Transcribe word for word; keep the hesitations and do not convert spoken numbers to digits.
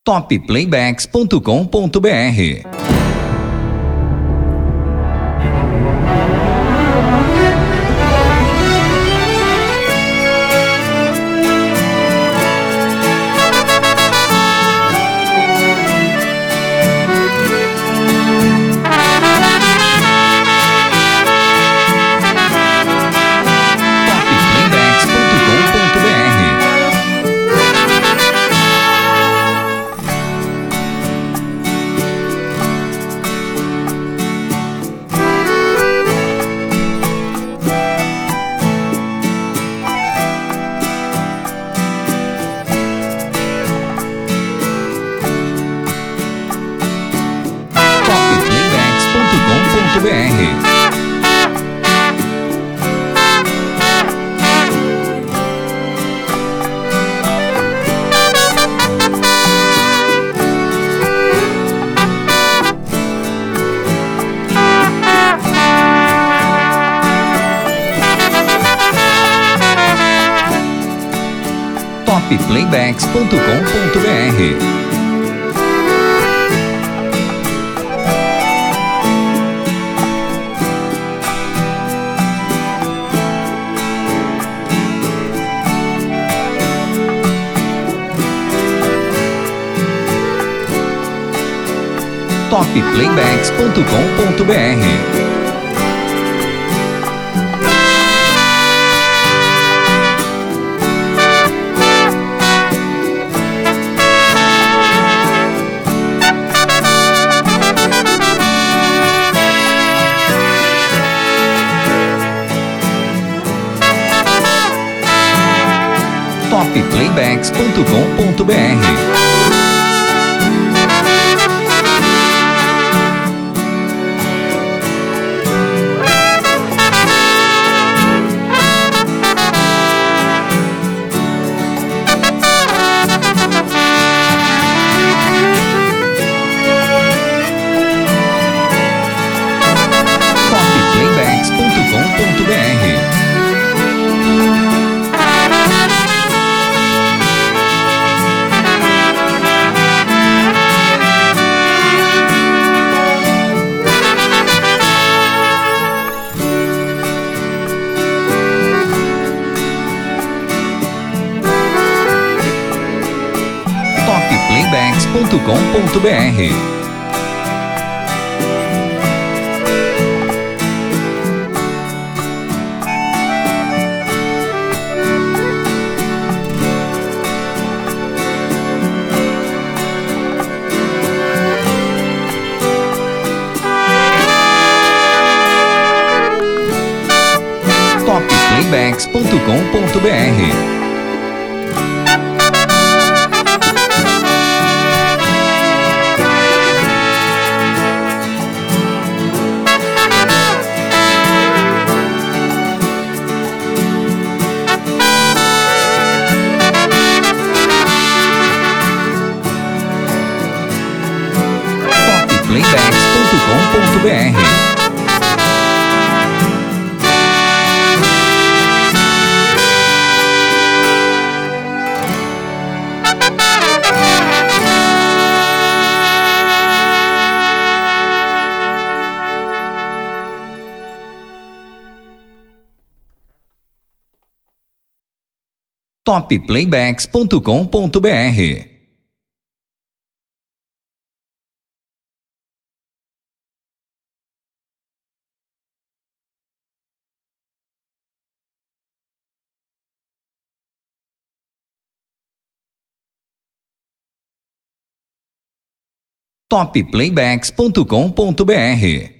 top playbacks ponto com ponto br. top playbacks ponto com ponto br. top playbacks ponto com ponto br. top playbacks ponto com ponto br. top playbacks ponto com ponto br. top playbacks ponto com ponto br. playbacks ponto com ponto br. top playbacks ponto com ponto br. top playbacks ponto com ponto br.